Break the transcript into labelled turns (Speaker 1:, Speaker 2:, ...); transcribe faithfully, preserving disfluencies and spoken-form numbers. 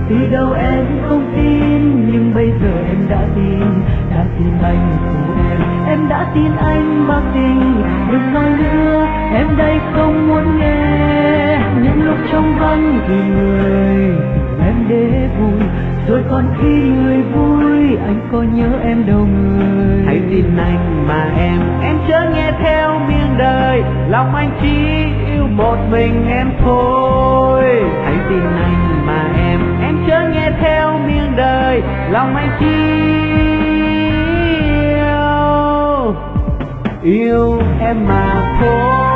Speaker 1: Từ đầu em không tin, nhưng bây giờ em đã tin. Đã tin anh phụ em, em đã tin anh bạc tình. Đừng nói nữa, em đây không muốn nghe những lúc trong vắng thì người em để vui. Rồi còn khi người vui, anh có nhớ em đâu người.
Speaker 2: Hãy tin anh mà em, em chớ nghe theo miệng đời. Lòng anh chỉ yêu một mình em thôi. Hãy tin anh mà em, em chớ nghe theo miệng đời. Lòng anh chỉ yêu, yêu em mà thôi.